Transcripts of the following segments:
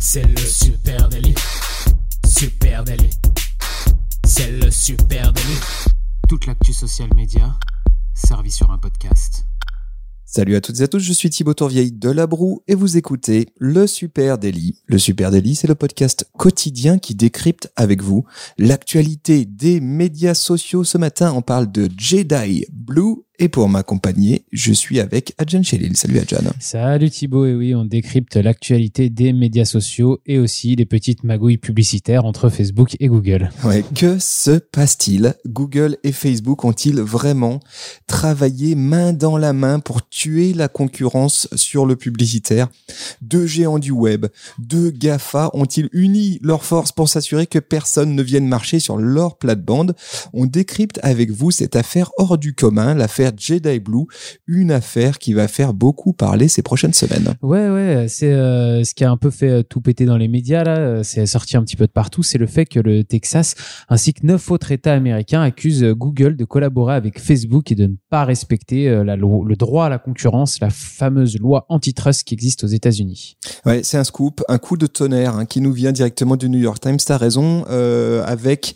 C'est le Super Daily. Super Daily. C'est le Super Daily. Toute l'actu social média servie sur un podcast. Salut à toutes et à tous, je suis Thibaut Tourvieille de La Broue et vous écoutez le Super Daily. Le Super Daily, c'est le podcast quotidien qui décrypte avec vous l'actualité des médias sociaux. Ce matin, on parle de Jedi Blue. Et pour m'accompagner, je suis avec Adjan Chelil. Salut Adjan. Salut Thibaut, et oui, on décrypte l'actualité des médias sociaux et aussi les petites magouilles publicitaires entre Facebook et Google. Ouais, que se passe-t-il ? Google et Facebook ont-ils vraiment travaillé main dans la main pour tuer la concurrence sur le publicitaire ? Deux géants du web, deux GAFA ont-ils uni leurs forces pour s'assurer que personne ne vienne marcher sur leur plate-bande ? On décrypte avec vous cette affaire hors du commun, l'affaire Jedi Blue, une affaire qui va faire beaucoup parler ces prochaines semaines. Ouais, c'est ce qui a un peu fait tout péter dans les médias là, c'est sorti un petit peu de partout, c'est le fait que le Texas ainsi que 9 autres États américains accusent Google de collaborer avec Facebook et de ne pas respecter le droit à la concurrence, la fameuse loi antitrust qui existe aux États-Unis. Ouais, c'est un scoop, un coup de tonnerre qui nous vient directement du New York Times. T'as raison, avec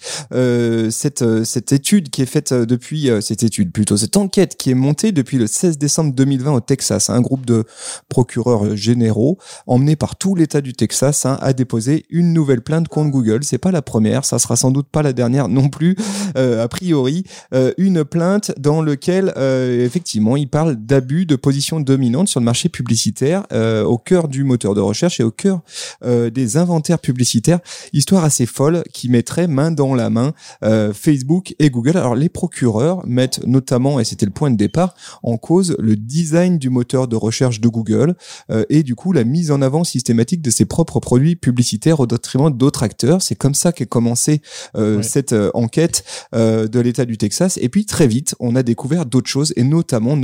cette étude qui est faite depuis cette enquête qui est montée depuis le 16 décembre 2020 au Texas. Un groupe de procureurs généraux emmenés par tout l'État du Texas a déposé une nouvelle plainte contre Google. C'est pas la première, ça sera sans doute pas la dernière non plus. A priori, une plainte dans laquelle effectivement ils parlent d'abus de position dominante sur le marché publicitaire, au cœur du moteur de recherche et au cœur des inventaires publicitaires. Histoire assez folle qui mettrait main dans la main Facebook et Google. Alors les procureurs mettent notamment, et c'était le point de départ, en cause le design du moteur de recherche de Google et du coup la mise en avant systématique de ses propres produits publicitaires au détriment d'autres acteurs. C'est comme ça qu'est commencée cette enquête de l'État du Texas. Et puis très vite, on a découvert d'autres choses et notamment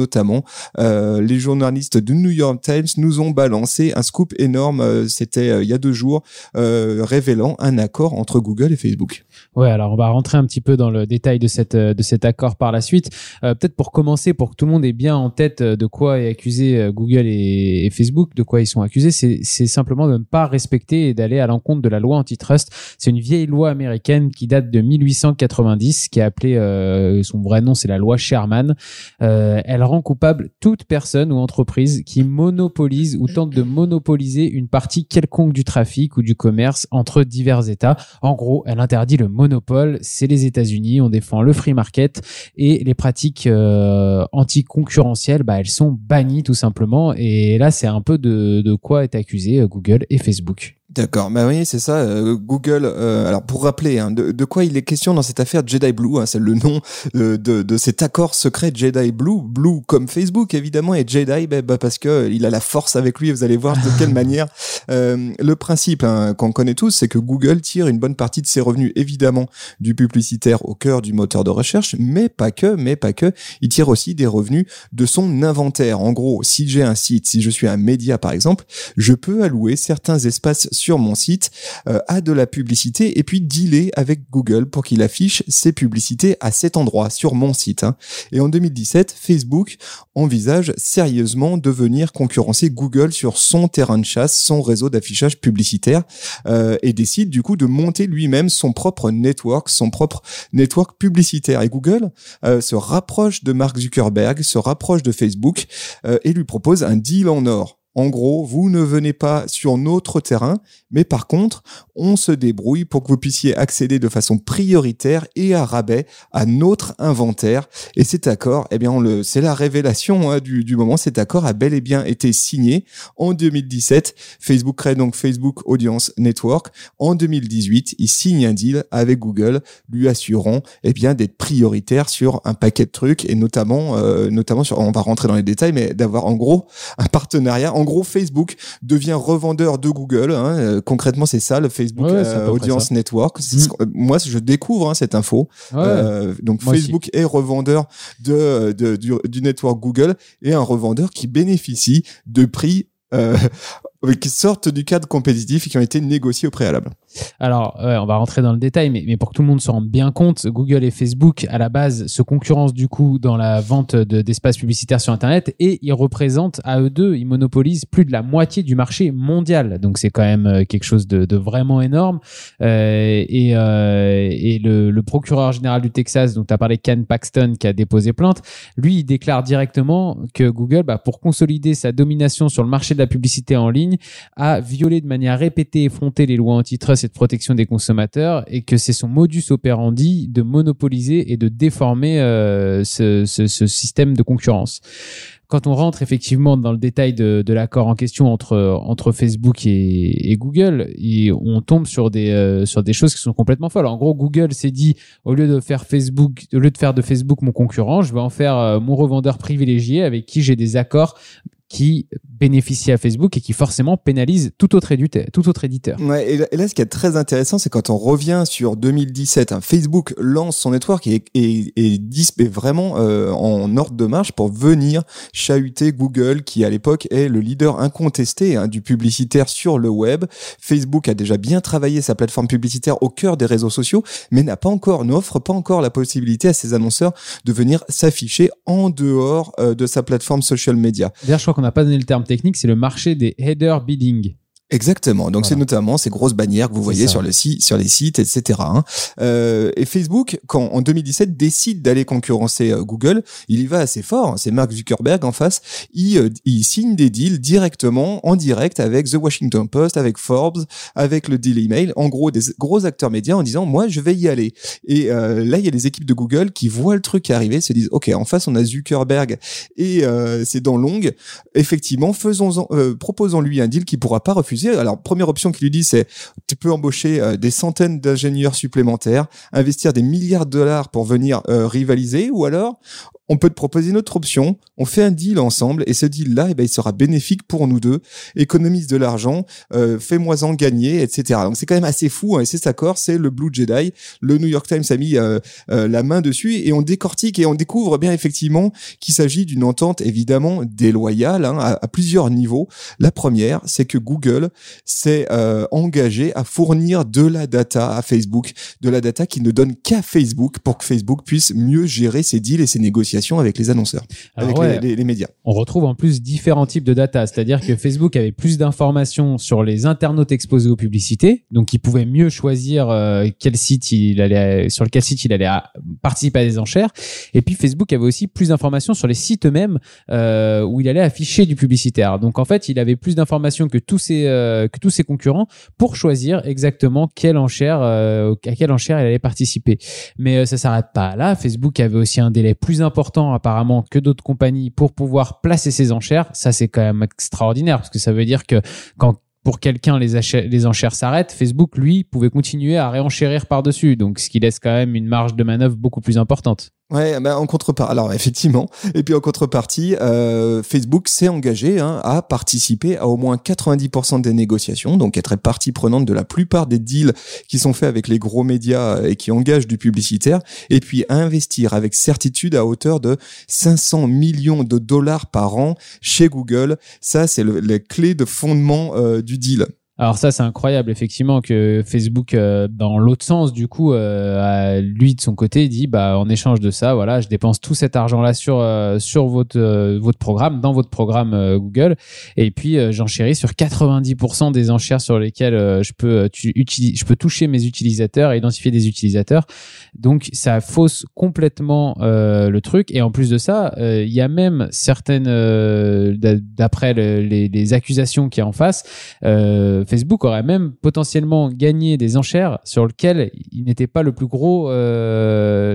les journalistes du New York Times nous ont balancé un scoop énorme, c'était il y a 2 jours, révélant un accord entre Google et Facebook. Ouais, alors on va rentrer un petit peu dans le détail de cet accord par la suite. Peut-être pour commencer, pour que tout le monde ait bien en tête de quoi est accusé Google et Facebook, de quoi ils sont accusés, c'est simplement de ne pas respecter et d'aller à l'encontre de la loi antitrust. C'est une vieille loi américaine qui date de 1890, qui est appelée, son vrai nom c'est la loi Sherman. Elle rend coupable toute personne ou entreprise qui monopolise ou tente de monopoliser une partie quelconque du trafic ou du commerce entre divers États. En gros, elle interdit le monopole, c'est les États-Unis, on défend le free market et les pratiques anticoncurrentielles, elles sont bannies tout simplement. Et là, c'est un peu de quoi est accusé Google et Facebook. D'accord, oui, c'est ça. Google. Alors pour rappeler, de quoi il est question dans cette affaire Jedi Blue, c'est le nom de cet accord secret Jedi Blue. Blue comme Facebook évidemment et Jedi, parce que il a la force avec lui. Vous allez voir de quelle manière. Le principe qu'on connaît tous, c'est que Google tire une bonne partie de ses revenus évidemment du publicitaire au cœur du moteur de recherche, mais pas que. Il tire aussi des revenus de son inventaire. En gros, si j'ai un site, si je suis un média par exemple, je peux allouer certains espaces sur mon site à de la publicité et puis dealer avec Google pour qu'il affiche ses publicités à cet endroit sur mon site. Et en 2017, Facebook envisage sérieusement de venir concurrencer Google sur son terrain de chasse, son réseau d'affichage publicitaire et décide du coup de monter lui-même son propre network publicitaire. Et Google se rapproche de Mark Zuckerberg, se rapproche de Facebook et lui propose un deal en or. En gros, vous ne venez pas sur notre terrain, mais par contre, on se débrouille pour que vous puissiez accéder de façon prioritaire et à rabais à notre inventaire. Et cet accord, c'est la révélation du moment. Cet accord a bel et bien été signé en 2017. Facebook crée donc Facebook Audience Network. En 2018, il signe un deal avec Google, lui assurant d'être prioritaire sur un paquet de trucs et notamment sur, on va rentrer dans les détails, mais d'avoir en gros un partenariat. En gros, Facebook devient revendeur de Google. Concrètement, c'est ça, le Facebook Audience Network. Moi, je découvre cette info. Donc, moi Facebook aussi est revendeur du network Google et un revendeur qui bénéficie de prix qui sortent du cadre compétitif et qui ont été négociés au préalable. Alors, on va rentrer dans le détail, mais pour que tout le monde se rende bien compte, Google et Facebook, à la base, se concurrencent du coup dans la vente d'espaces publicitaires sur Internet et ils représentent, à eux deux, ils monopolisent plus de la moitié du marché mondial. Donc, c'est quand même quelque chose de vraiment énorme. Et le procureur général du Texas, dont tu as parlé, Ken Paxton, qui a déposé plainte, lui, il déclare directement que Google, pour consolider sa domination sur le marché de la publicité en ligne, a violé de manière répétée et effrontée les lois antitrust et de protection des consommateurs et que c'est son modus operandi de monopoliser et de déformer ce système de concurrence. Quand on rentre effectivement dans le détail de l'accord en question entre Facebook et Google, on tombe sur des choses qui sont complètement folles. En gros, Google s'est dit, au lieu de faire de Facebook mon concurrent, je vais en faire mon revendeur privilégié avec qui j'ai des accords qui bénéficie à Facebook et qui forcément pénalise tout autre éditeur. Ouais, et là, ce qui est très intéressant, c'est quand on revient sur 2017, Facebook lance son network et disparaît vraiment en ordre de marche pour venir chahuter Google, qui à l'époque est le leader incontesté du publicitaire sur le web. Facebook a déjà bien travaillé sa plateforme publicitaire au cœur des réseaux sociaux, mais n'offre pas encore la possibilité à ses annonceurs de venir s'afficher en dehors de sa plateforme social media. D'ailleurs, je crois qu'on n'a pas donné le terme technique, c'est le marché des header bidding. Exactement. Donc, c'est notamment ces grosses bannières que vous voyez sur les sites, etc. Et Facebook, quand en 2017 décide d'aller concurrencer Google, il y va assez fort. C'est Mark Zuckerberg en face. Il signe des deals directement, en direct, avec The Washington Post, avec Forbes, avec le Daily Mail. En gros, des gros acteurs médias en disant, moi, je vais y aller. Et là, il y a les équipes de Google qui voient le truc arriver, se disent, OK, en face, on a Zuckerberg et c'est dans Long. Effectivement, proposons-lui un deal qu'il pourra pas refuser. Alors, première option qu'il lui dit, c'est tu peux embaucher des centaines d'ingénieurs supplémentaires, investir des milliards de dollars pour venir rivaliser, ou alors on peut te proposer une autre option, on fait un deal ensemble et ce deal-là, il sera bénéfique pour nous deux, économise de l'argent, fais-moi-en gagner, etc. Donc c'est quand même assez fou, et c'est cet accord, c'est le Blue Jedi. Le New York Times a mis la main dessus et on décortique et on découvre bien effectivement qu'il s'agit d'une entente évidemment déloyale à plusieurs niveaux. La première, c'est que Google s'est engagé à fournir de la data à Facebook, de la data qui ne donne qu'à Facebook pour que Facebook puisse mieux gérer ses deals et ses négociations avec les annonceurs, les médias. On retrouve en plus différents types de data, c'est-à-dire que Facebook avait plus d'informations sur les internautes exposés aux publicités, donc il pouvait mieux choisir sur quel site il allait participer à des enchères. Et puis Facebook avait aussi plus d'informations sur les sites eux-mêmes où il allait afficher du publicitaire. Donc en fait, il avait plus d'informations que tous ses concurrents pour choisir exactement à quelle enchère il allait participer. Mais ça s'arrête pas là. Facebook avait aussi un délai plus important apparemment que d'autres compagnies pour pouvoir placer ses enchères. Ça, c'est quand même extraordinaire parce que ça veut dire que quand pour quelqu'un les enchères s'arrêtent, Facebook lui pouvait continuer à réenchérir par-dessus, donc ce qui laisse quand même une marge de manœuvre beaucoup plus importante. Ouais, en contrepartie, alors effectivement, et puis en contrepartie, Facebook s'est engagé à participer à au moins 90% des négociations, donc être partie prenante de la plupart des deals qui sont faits avec les gros médias et qui engagent du publicitaire, et puis à investir avec certitude à hauteur de 500 millions de dollars par an chez Google. Ça, c'est la clé de fondement du deal. Alors ça, c'est incroyable, effectivement, que Facebook, dans l'autre sens, du coup, lui, de son côté, dit, en échange de ça, voilà, je dépense tout cet argent-là sur votre programme, dans votre programme Google, et puis j'enchéris sur 90% des enchères sur lesquelles je peux toucher mes utilisateurs et identifier des utilisateurs. Donc, ça fausse complètement le truc. Et en plus de ça, il y a même certaines, d'après les accusations qu'il y a en face, Facebook aurait même potentiellement gagné des enchères sur lesquelles il n'était pas le plus gros, la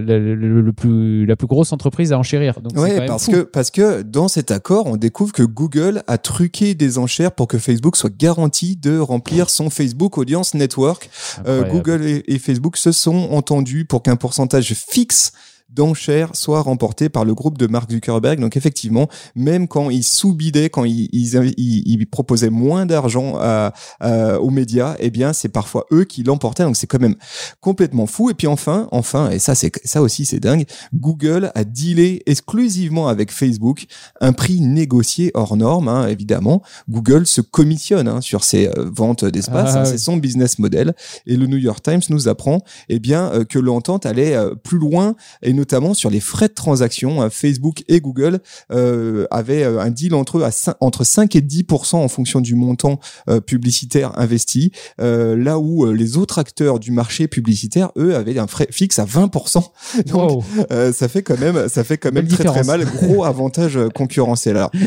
plus grosse entreprise à enchérir. Donc ouais, parce que dans cet accord, on découvre que Google a truqué des enchères pour que Facebook soit garanti de remplir son Facebook Audience Network. Google et Facebook se sont entendus pour qu'un pourcentage fixe d'enchères soit remporté par le groupe de Mark Zuckerberg. Donc effectivement, même quand ils sous-bidaient, quand ils proposaient moins d'argent aux médias, eh bien c'est parfois eux qui l'emportaient. Donc c'est quand même complètement fou. Et puis enfin, et ça aussi c'est dingue, Google a dealé exclusivement avec Facebook un prix négocié hors norme. Hein, évidemment, Google se commissionne sur ses ventes d'espace. C'est son business model. Et le New York Times nous apprend que l'entente allait plus loin, et notamment sur les frais de transaction. Facebook et Google avaient un deal entre eux entre 5 et 10% en fonction du montant publicitaire investi, là où les autres acteurs du marché publicitaire, eux, avaient un frais fixe à 20%. Donc, ça fait quand même très très mal. Gros avantage concurrentiel. Alors,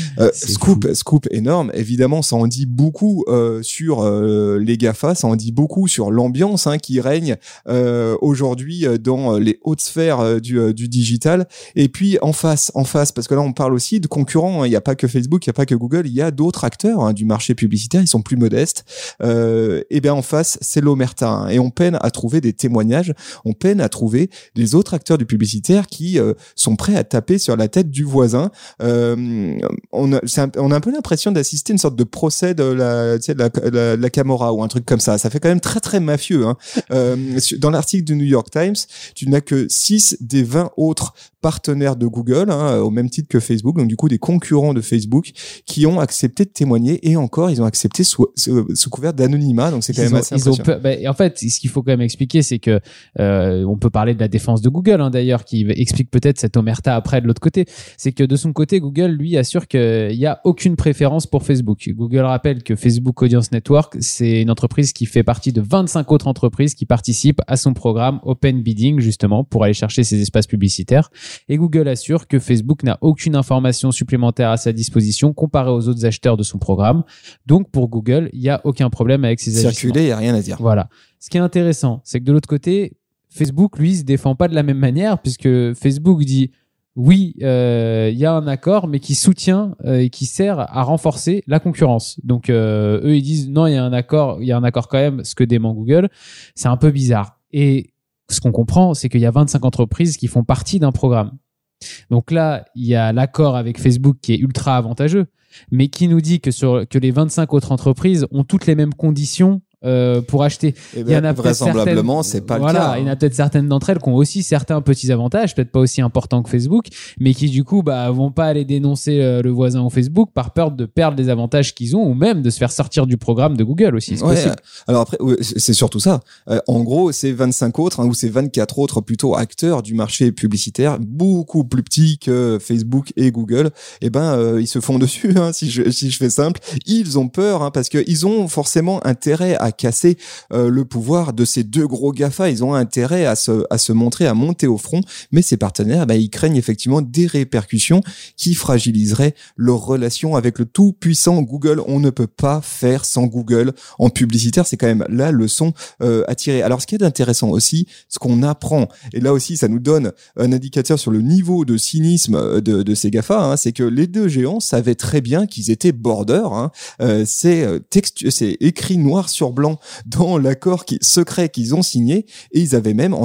scoop énorme. Évidemment, ça en dit beaucoup sur les GAFA, ça en dit beaucoup sur l'ambiance qui règne aujourd'hui dans les hautes sphères du digital. Et puis en face, parce que là on parle aussi de concurrents. Il n'y a pas que Facebook, il n'y a pas que Google, il y a d'autres acteurs du marché publicitaire. Ils sont plus modestes. Et bien en face, c'est l'omerta. Et on peine à trouver des témoignages. On peine à trouver des autres acteurs du publicitaire qui sont prêts à taper sur la tête du voisin. On a un peu l'impression d'assister à une sorte de procès de la Camorra ou un truc comme ça. Ça fait quand même très très mafieux. Dans l'article du New York Times, tu n'as que 6 des 20 autres partenaires de Google, au même titre que Facebook, donc du coup des concurrents de Facebook, qui ont accepté de témoigner, et encore ils ont accepté sous couvert d'anonymat. Donc c'est quand même assez impressionnant. En fait, ce qu'il faut quand même expliquer, c'est que on peut parler de la défense de Google d'ailleurs, qui explique peut-être cette omerta après de l'autre côté. C'est que de son côté, Google lui assure qu'il n'y a aucune préférence pour Facebook. Google rappelle que Facebook Audience Network, c'est une entreprise qui fait partie de 25 autres entreprises qui participent à son programme Open Bidding, justement pour aller chercher ces espaces publicitaires. Et Google assure que Facebook n'a aucune information supplémentaire à sa disposition comparée aux autres acheteurs de son programme. Donc pour Google, il n'y a aucun problème avec ces agissements. Circuler, il n'y a rien à dire. Voilà. Ce qui est intéressant, c'est que de l'autre côté, Facebook, lui, se défend pas de la même manière, puisque Facebook dit oui, il y a un accord, mais qui soutient et qui sert à renforcer la concurrence. Donc eux, ils disent non, il y a un accord quand même. Ce que dément Google, c'est un peu bizarre. Et ce qu'on comprend, c'est qu'il y a 25 entreprises qui font partie d'un programme. Donc là, il y a l'accord avec Facebook qui est ultra avantageux, mais qui nous dit que les 25 autres entreprises ont toutes les mêmes conditions pour acheter. Il y en a vraisemblablement, c'est pas le cas. Il y en a peut-être certaines d'entre elles qui ont aussi certains petits avantages, peut-être pas aussi importants que Facebook, mais qui du coup vont pas aller dénoncer le voisin au Facebook par peur de perdre les avantages qu'ils ont, ou même de se faire sortir du programme de Google aussi. C'est possible. Alors après, c'est surtout ça. En gros, ces 25 autres ou ces 24 autres plutôt acteurs du marché publicitaire, beaucoup plus petits que Facebook et Google, ils se font dessus. Si je fais simple, ils ont peur parce que ils ont forcément intérêt à casser le pouvoir de ces deux gros GAFA. Ils ont intérêt à se montrer, à monter au front, mais ces partenaires, ils craignent effectivement des répercussions qui fragiliseraient leur relation avec le tout puissant Google. On ne peut pas faire sans Google en publicitaire, c'est quand même la leçon à tirer. Alors ce qui est intéressant aussi, ce qu'on apprend, et là aussi ça nous donne un indicateur sur le niveau de cynisme de ces GAFA, c'est que les deux géants savaient très bien qu'ils étaient border. C'est écrit noir sur blanc dans l'accord secret qu'ils ont signé, et ils avaient même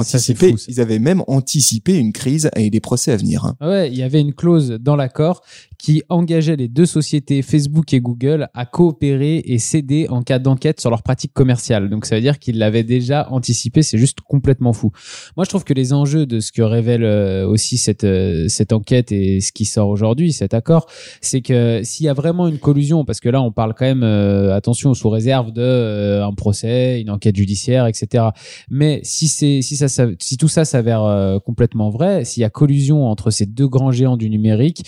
anticipé une crise et des procès à venir. Ouais, il y avait une clause dans l'accord qui engageait les deux sociétés Facebook et Google à coopérer et s'aider en cas d'enquête sur leurs pratiques commerciales. Donc ça veut dire qu'ils l'avaient déjà anticipé, c'est juste complètement fou. Moi je trouve que les enjeux de ce que révèle aussi cette enquête et ce qui sort aujourd'hui, cet accord, c'est que s'il y a vraiment une collusion, parce que là on parle quand même, attention, sous réserve de un procès, une enquête judiciaire, etc. Mais si tout ça s'avère complètement vrai, s'il y a collusion entre ces deux grands géants du numérique,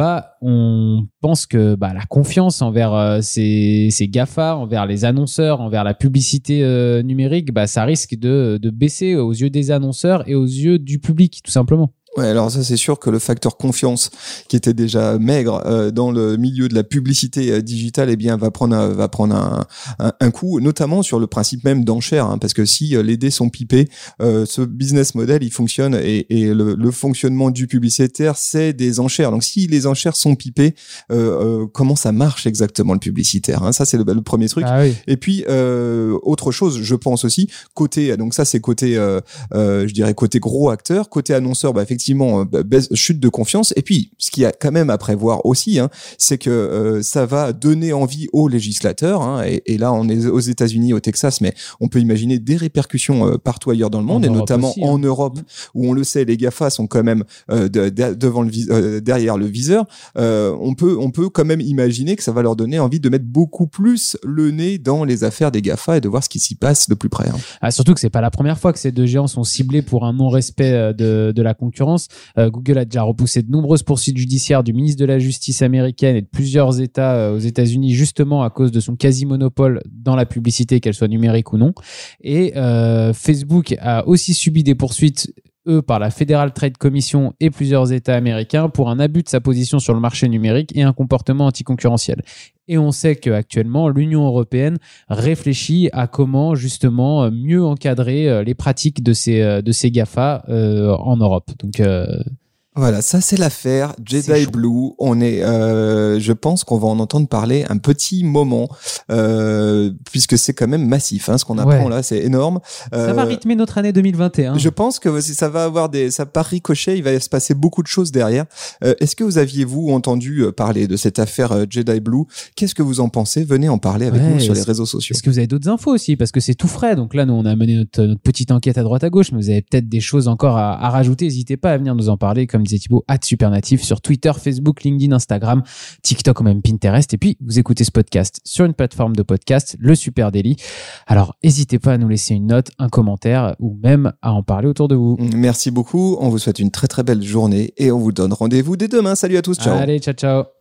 on pense que la confiance envers ces GAFA, envers les annonceurs, envers la publicité numérique, ça risque de baisser aux yeux des annonceurs et aux yeux du public, tout simplement. Ouais, alors ça c'est sûr que le facteur confiance qui était déjà maigre dans le milieu de la publicité digitale, eh bien va prendre un coup, notamment sur le principe même d'enchère, hein, parce que si les dés sont pipés, ce business model il fonctionne et le fonctionnement du publicitaire c'est des enchères. Donc si les enchères sont pipées, comment ça marche exactement le publicitaire, hein, ça c'est le premier truc. Ah oui. Et puis autre chose, je pense aussi côté, donc ça c'est côté, je dirais côté gros acteur, côté annonceur, bah effectivement chute de confiance. Et puis ce qu'il y a quand même à prévoir aussi, hein, c'est que ça va donner envie aux législateurs, hein, et là on est aux États-Unis, au Texas, mais on peut imaginer des répercussions partout ailleurs dans le monde, et notamment aussi, en Europe, où on le sait, les GAFA sont quand même devant derrière le viseur. On peut quand même imaginer que ça va leur donner envie de mettre beaucoup plus le nez dans les affaires des GAFA et de voir ce qui s'y passe de plus près. Hein. Ah, surtout que c'est pas la première fois que ces deux géants sont ciblés pour un non-respect de la concurrence. Google a déjà repoussé de nombreuses poursuites judiciaires du ministre de la Justice américaine et de plusieurs États aux États-Unis, justement à cause de son quasi-monopole dans la publicité, qu'elle soit numérique ou non. Et Facebook a aussi subi des poursuites par la Federal Trade Commission et plusieurs États américains pour un abus de sa position sur le marché numérique et un comportement anticoncurrentiel. Et on sait qu'actuellement, l'Union européenne réfléchit à comment justement mieux encadrer les pratiques de ces GAFA en Europe. Donc voilà, ça c'est l'affaire Jedi Blue. On est, je pense qu'on va en entendre parler un petit moment, puisque c'est quand même massif, hein, ce qu'on apprend là, c'est énorme. Ça va rythmer notre année 2021. Je pense que ça va avoir ça par ricochet, il va se passer beaucoup de choses derrière. Est-ce que vous entendu parler de cette affaire Jedi Blue? Qu'est-ce que vous en pensez? Venez en parler avec nous sur les réseaux sociaux. Est-ce que vous avez d'autres infos aussi? Parce que c'est tout frais. Donc là, nous, on a mené notre petite enquête à droite à gauche, mais vous avez peut-être des choses encore à rajouter. N'hésitez pas à venir nous en parler, comme disait Thibaut, @supernatif sur Twitter, Facebook, LinkedIn, Instagram, TikTok ou même Pinterest. Et puis, vous écoutez ce podcast sur une plateforme de podcast, le Super Daily. Alors, n'hésitez pas à nous laisser une note, un commentaire ou même à en parler autour de vous. Merci beaucoup. On vous souhaite une très très belle journée et on vous donne rendez-vous dès demain. Salut à tous. Ciao. Allez, ciao, ciao.